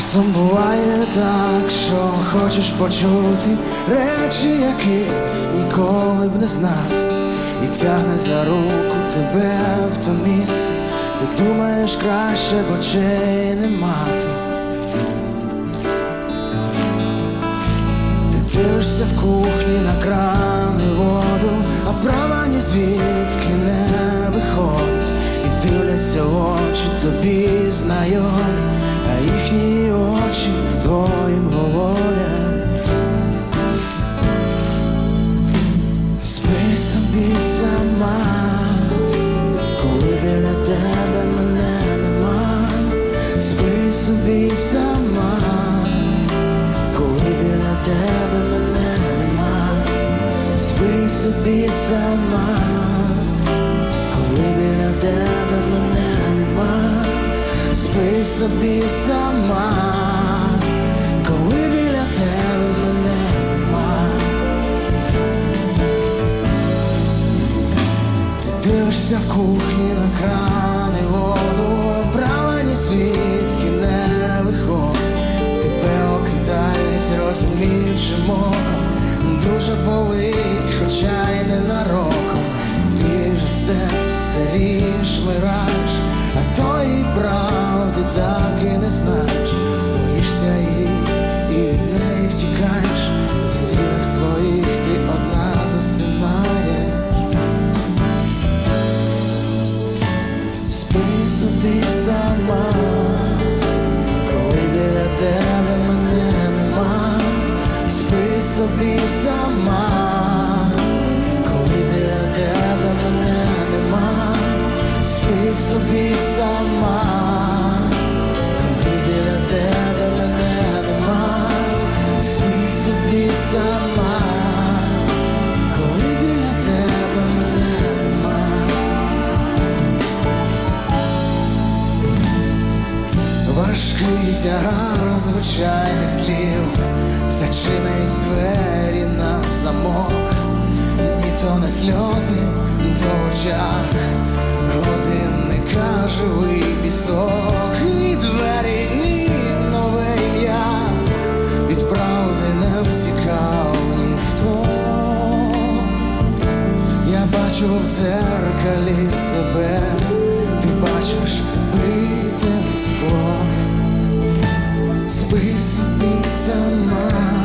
Часом буває так, що хочеш почути речі, які ніколи б не знати, і тягне за руку тебе в то місце, ти думаєш, краще б очей не мати. Ти дивишся в кухні на кран і воду, а права ні звідки не виходить, і дивляться в очі тобі знайомі, а їхні очі твоїм говорять. Спи собі сама, коли біля тебе мене нема. Спи собі сама, коли біля тебе мене нема. Спи собі сама, коли біля тебе мене нема. Спи собі сама, коли біля тебе мене нема. Ти дивишся в кухні на кран і воду, права ні звідки не виходить, тебе окидають розуміючим оком, дуже болить, хоча й ненароком. Ти ж старієш, вмираєш, а тої правди так і не знаєш. Боїшся її і від неї втікаєш, в стінах своїх ти одна засинаєш. Спи собі сама, коли біля тебе мене нема. Спи собі сама, коли біля тебе мене нема. Спи собі сама, коли біля тебе мене нема. Спи собі сама, коли біля тебе мене нема. Важкий тягар звичайних слів зачинить двері на замок. Ні то не сльози, то в очах годинника живий пісок. Ні двері, ні нове ім'я, від правди не втікав ніхто. Я бачу в дзеркалі себе, ти бачиш бите скло. Спи собі сама,